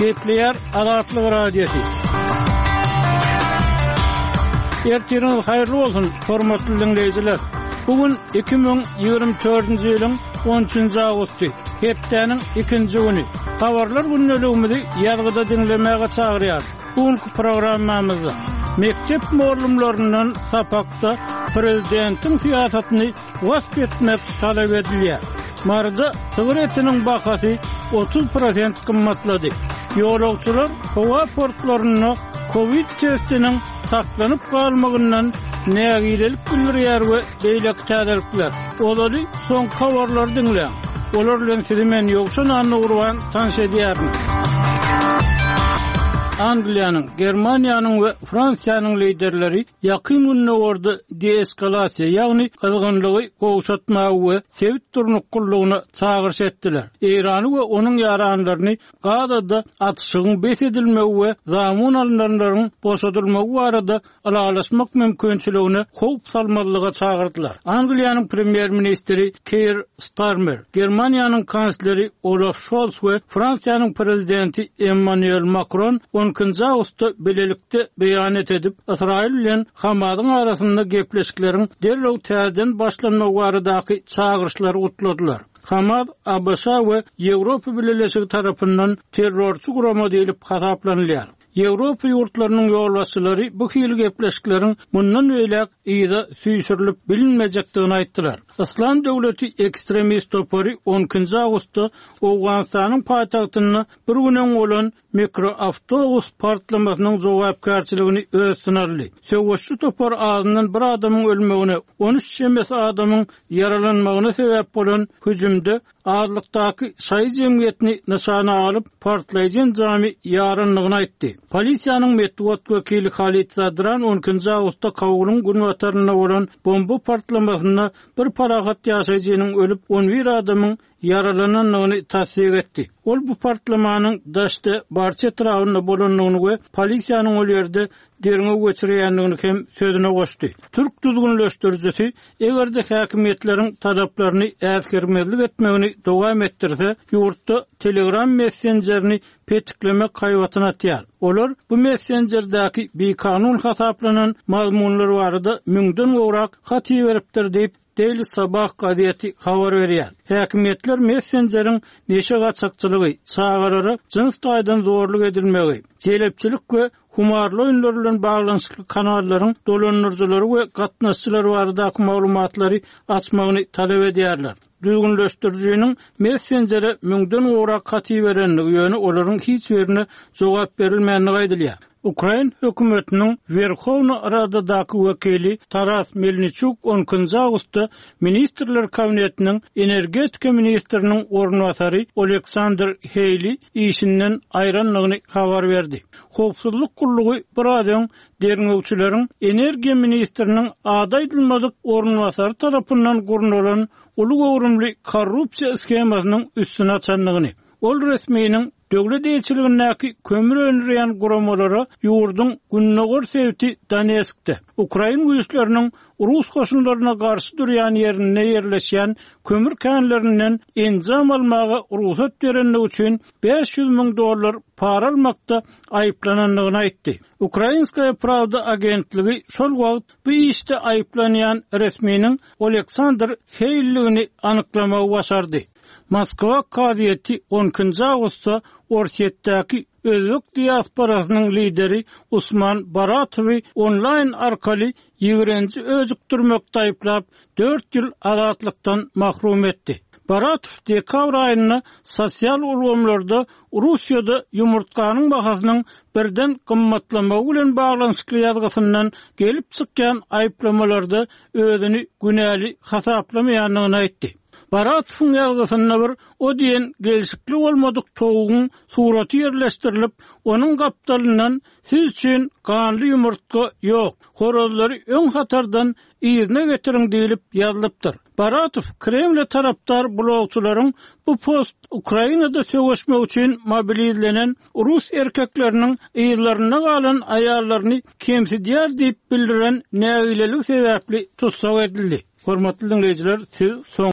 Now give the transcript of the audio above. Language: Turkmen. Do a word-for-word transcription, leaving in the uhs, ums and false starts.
Kepler Azatlyk radiosu. Ertiriniz hayırlı olsun, hormatly dinleyijiler. Bugün iki bin ýygrimi dördünji ýylyň on üçünji agusty, hepdeniň ikinji güni. Habarlar günnäligimizi ýalgyda dinlemäge çagyrýar. Bugünkü programmamyzda mektep muallimlerinden sapakda prezidentiň siýasatyny wasp etmek talap edilýär. Marda sigaretiniň bahasy otuz prosent kymmatlady. Ýolagçylar hawa portlaryna Covid testiniň saklanyp galmagyndan nägilelik bildirýär we beýlek täzelikler. Olary soň habarlar dinleýär. Olar bilen sizi men ýoksa nanny urwan tanış edýärim. Angliýanyň, Germaniýanyň we Fransiýanyň liderleri ýakyn günlerde deeskalasiýa, ýagny kızgınlygy gowşatmagy we sewit durnukylygyna çagyrş etdiler. Eýrany we onuň ýaranlaryny Gazada atyşygyň bet edilmegi we zamun alynanlaryň boşadylmagy barada alalaşmak mümkinçiligine howp salmalyga çagyrdylar. Angliýanyň premier ministri Keir Starmer, Germaniýanyň kansleri Olaf Scholz we Fransiýanyň prezidenti Emmanuel Macron on üçünji agustda belelikde beýan edip, Israil bilen Hamasyň arasynda gepleşiklerin derlew täzeden başlanmagy baradaky çagyrşlary gutladylar. Hamas, A B S we Ýewropa Birleşigi tarapyndan terrorçy gurama diýilip hasaplanylýar. Ýewropa ýurtlarynyň ýolbaşçylary bu hili gepleşiklerin mundan öýlek ýa-da süýşürilip bilinmejekdigini aýtdylar. Islam döwleti ekstremist topary on üçünji agustda Awganystanyň paýtagtyna bir günen bolan mikroavtobus partlamasynyň jogapkärçiligini öz sınarly. Söwüşçü topar ağzından bir adamyň ölmegine, on üç şemes adamyň yaralanmagyna sebäp bolan hüjümde azlykdaky şaý jemgyýetini nişana alyp partlaýan jamy ýarynlygyny aýtdy. Polisiýanyň medeniýet wekili Halid Zadran on üçünji agustda Kabulyň günwataryna bolan bomba partlamasyna bir parahat ýaşaýjynyň ölüp on bir adamyň yaralananyny tasdiq etdi. Ol bu partlamanyň daşda barça etrafynda bolanlygyny we polisiýanyň ol ýerde derine geçirýändigini hem sözüne goşdy. Türk düzgünleşdirjisi egerde häkimetleriň talaplaryny äsgermezlik etmegini dowam etdirse, ýurtda Telegram messenjerini petiklemek gaýwatyna atýar. Olar bu messengerdäki bekanun hasaplanan mazmunlary barada müňden gowrak haty beripdir diýip Daily Sabah gazetesi habar berýär. Häkimetler messenjeriň neşe gaçakçylygy, çağırary jins taýdan zorluk edilmegi, jelepçilik we humarly oýunlar bilen baglanyşly kanallaryň dolanýarjylary we gatnaşçylary baradaky maglumatlary açmagyny talap edýärler. Düzgünleşdirjiniň messenjere müňden gowrak haty berenligi ýöne olaryň hiç birine jogap berilmänligi aýdylýar. Ukraina hökümetiniň Verkhovna Radadaky wekili Taras Melnichuk on üçünji agustda Ministrler Kabinetiniň energetika ministriniň ornwasary Oleksandr Heyli işinden aýranlygyny habar berdi. Howpsuzlyk gullugy bir adam derňewçileriň energiýa ministriniň adaýdylmadyk ornwasary tarapyndan gurulan uly gowrumly korrupsiýa skemasynyň üstüne açanlygyny. Ol resmiýiniň döwlet elçiligindäki kömür öndürýän guramalary ýurdun günnägör sewti Donetskde. Ukraina güýçleriniň Rus goşunlaryna garşy durýan ýerine ýerleşýän kömür känlerinden enjam almagy ruhsat berenligi üçin beş yüz miň dollar para almakda aýyplananlygyny aýtdy. Ukrainskaya Pravda agentligi şol wagt bu işde aýyplanýan resmiýiniň Oleksandr Heyligini anyklamagy başardy. Moskva gazetesi on üçünji agustda Orsetdäki özbek diasporasynyň lideri Usman Baratowy online arkaly ýigrinji özükdirmekde aýyplap dört ýyl azatlykdan mahrum etdi. Baratow dekabr aýyna sosial ulgamlarda Russiýada ýumurtkanyň bahasynyň birden gymmatlamagy bilen baglanyşly ýazgysyndan gelip çykýan aýyplamalarda özüni günäli hasaplamaýanlygyny aýtdy. Baratowyň ýazgysyna bir o diýen gelişikli bolmadyk toguň suraty ýerleşdirilip, onuň gapdalyndan siz üçin ganly ýumurtka ýok, horozlary öň hatardan ýerine getiriň diýilip ýazylypdyr. Baratow Kreml tarapdar blogçylaryň bu post Ukrainada söwüşmek üçin mobilizlenen Rus erkekleriniň ýerlerine galan aýallaryny kemsidýär diýip bildiren nägilelik sebäpli tutsak edildi. Hormatly dinleyijiler, siz